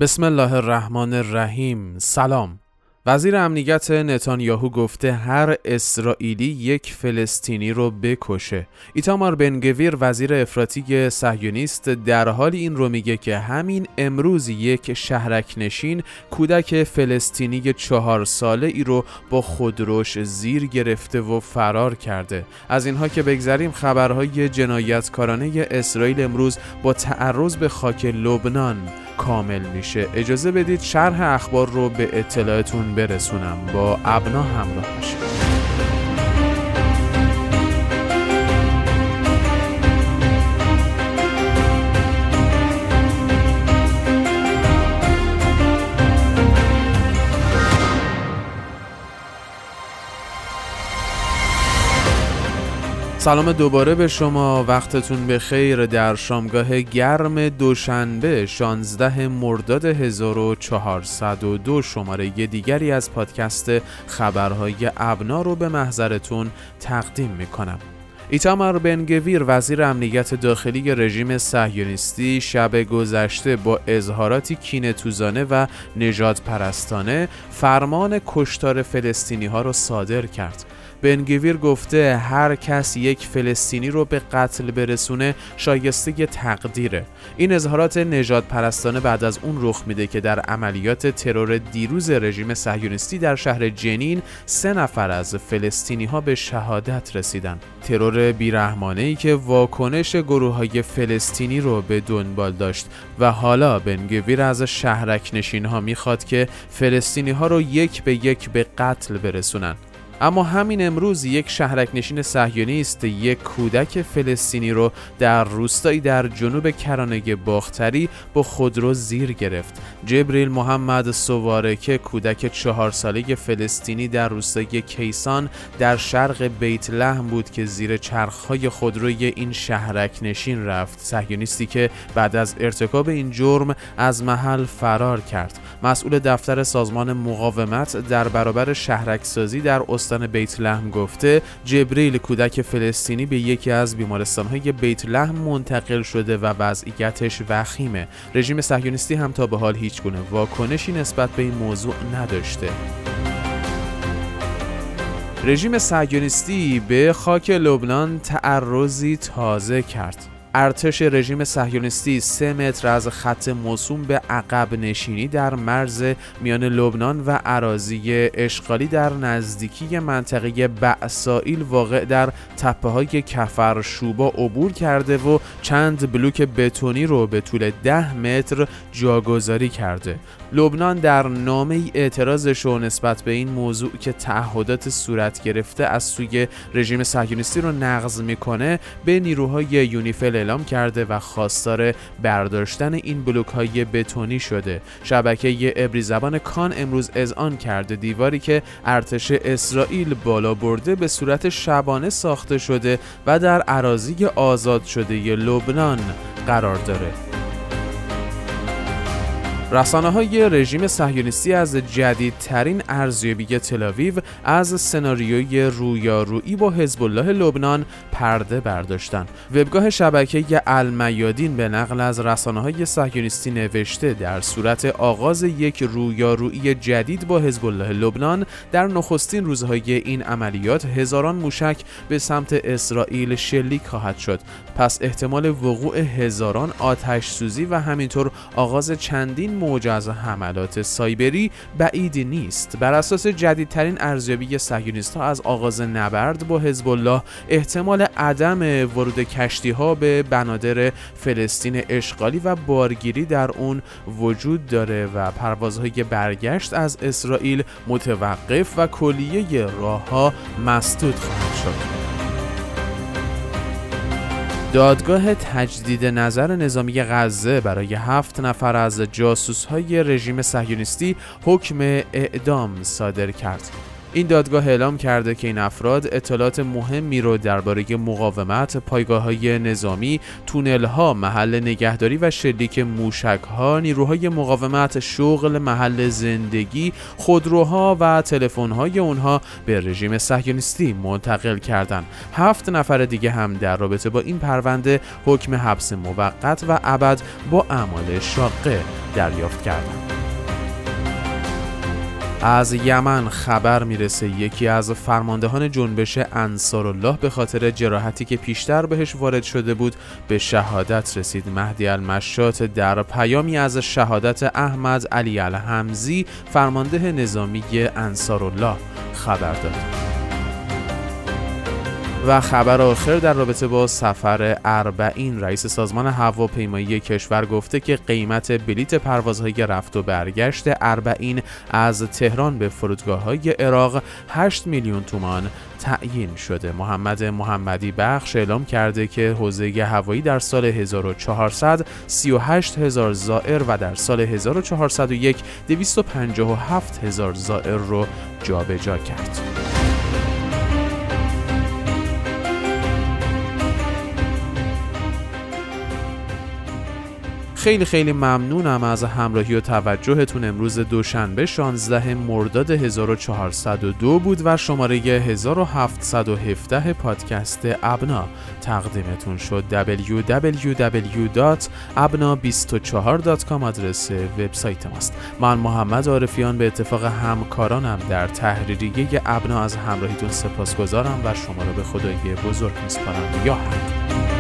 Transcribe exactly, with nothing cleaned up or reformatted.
بسم الله الرحمن الرحیم. سلام. وزیر امنیت نتانیاهو گفته هر اسرائیلی یک فلسطینی رو بکشه. ایتامار بنگویر وزیر افراطی صهیونیست در حال این رو میگه که همین امروز یک شهرک نشین کودک فلسطینی چهار ساله ای رو با خودروش زیر گرفته و فرار کرده. از اینها که بگذریم، خبرهای جنایتکارانه اسرائیل امروز با تعرض به خاک لبنان کامل میشه. اجازه بدید شرح اخبار رو به اطلاعتون برسونم. با ابنا همراه باشید. سلام دوباره به شما، وقتتون بخیر. در شامگاه گرم دوشنبه شانزده مرداد هزار و چهارصد و دو شماره دیگری از پادکست خبرهای ابنا رو به محضرتون تقدیم میکنم. ایتامار بنگویر وزیر امنیت داخلی رژیم صهیونیستی شب گذشته با اظهاراتی کینه‌توزانه و نژاد پرستانه فرمان کشتار فلسطینی ها رو صادر کرد. بنگویر گفته هر کس یک فلسطینی رو به قتل برسونه شایسته تقدیره. این اظهارات نژاد پرستانه بعد از اون رخ میده که در عملیات ترور دیروز رژیم صهیونیستی در شهر جنین سه نفر از فلسطینی ها به شهادت رسیدن. ترور بیرحمانه‌ای که واکنش گروه‌های فلسطینی رو به دنبال داشت و حالا بنگویر از شهرک نشین ها میخواد که فلسطینی ها رو یک به یک به قتل برسونن. اما همین امروز یک شهرک نشین صهیونیست یک کودک فلسطینی رو در روستایی در جنوب کرانه باختری با خودرو زیر گرفت. جبریل محمد سوارکه کودک چهار ساله فلسطینی در روستای کیسان در شرق بیت لحم بود که زیر چرخهای خودروی این شهرک نشین رفت. صهیونیستی که بعد از ارتکاب این جرم از محل فرار کرد. مسئول دفتر سازمان مقاومت در برابر شهرک سازی در استان بیت لحم گفته جبریل کودک فلسطینی به یکی از بیمارستان‌های بیت لحم منتقل شده و وضعیتش وخیمه. رژیم صهیونیستی هم تا به حال هیچ گونه واکنشی نسبت به این موضوع نداشته. رژیم صهیونیستی به خاک لبنان تعرضی تازه کرد. ارتش رژیم صهیونیستی سه متر از خط موسوم به عقب نشینی در مرز میان لبنان و اراضی اشغالی در نزدیکی منطقه بعسائیل واقع در تپه‌های کفر شوبا عبور کرده و چند بلوک بتونی رو به طول ده متر جاگذاری کرده. لبنان در نامه اعتراضش رو نسبت به این موضوع که تعهدات صورت گرفته از سوی رژیم صهیونیستی رو نقض میکنه به نیروهای یونیفیل اعلام کرده و خواستار برداشتن این بلوک‌های بتونی شده. شبکه عبری زبان کان امروز اذعان کرده دیواری که ارتش اسرائیل بالا برده به صورت شبانه ساخته شده و در اراضی آزاد شده لبنان قرار داره. رسانه‌های رژیم صهیونیستی از جدیدترین ارزیابی تل‌آویو از سناریوی رویارویی با حزب الله لبنان پرده برداشتن. وبگاه شبکه المیادین به نقل از رسانه‌های صهیونیستی نوشته در صورت آغاز یک رویارویی جدید با حزب الله لبنان در نخستین روزهای این عملیات هزاران موشک به سمت اسرائیل شلیک خواهد شد. پس احتمال وقوع هزاران آتش سوزی و همینطور آغاز چندین موج از حملات سایبری بعید نیست. بر اساس جدیدترین ارزیابی صهیونیست‌ها از آغاز نبرد با حزب الله احتمال عدم ورود کشتی‌ها به بنادر فلسطین اشغالی و بارگیری در اون وجود داره و پروازهای برگشت از اسرائیل متوقف و کلیه راه‌ها مسدود خواهد شد. دادگاه تجدید نظر نظامی غزه برای هفت نفر از جاسوس‌های رژیم صهیونیستی حکم اعدام صادر کرد. این دادگاه اعلام کرده که این افراد اطلاعات مهمی رو درباره مقاومت، پایگاه‌های نظامی، تونل‌ها، محل نگهداری و شلیک موشک‌ها، نیروهای مقاومت، شغل، محل زندگی، خودروها و تلفن‌های اونها به رژیم صهیونیستی منتقل کردند. هفت نفر دیگه هم در رابطه با این پرونده حکم حبس موقت و ابد با اعمال شاقه دریافت کردند. از یمن خبر میرسه یکی از فرماندهان جنبش انصارالله به خاطر جراحتی که پیشتر بهش وارد شده بود به شهادت رسید. مهدی المشات در پیامی از شهادت احمد علی الحمزی فرمانده نظامی انصارالله خبر داد. و خبر آخر در رابطه با سفر اربعین، رئیس سازمان هواپیمایی کشور گفته که قیمت بلیت پروازهای رفت و برگشت اربعین از تهران به فرودگاه‌های عراق هشت میلیون تومان تعیین شده. محمد محمدی بخش اعلام کرده که حوزه هوایی در سال هزار و چهارصد سی و هشت هزار زائر و در سال هزار و چهارصد و یک دویست و پنجاه و هفت هزار زائر رو جابجا کرد. خیلی خیلی ممنونم از همراهی و توجهتون. امروز دوشنبه شانزده مرداد هزار و چهارصد و دو بود و شماره هزار و هفتصد و هفده پادکست ابنا تقدیمتون شد. دبلیو دبلیو دبلیو دات ابنا بیست و چهار دات کام آدرس وبسایت ماست. من محمد عارفیان به اتفاق همکارانم در تحریریه ابنا از همراهیتون سپاسگزارم و شما رو به خدای بزرگ میسپارم. یا حق.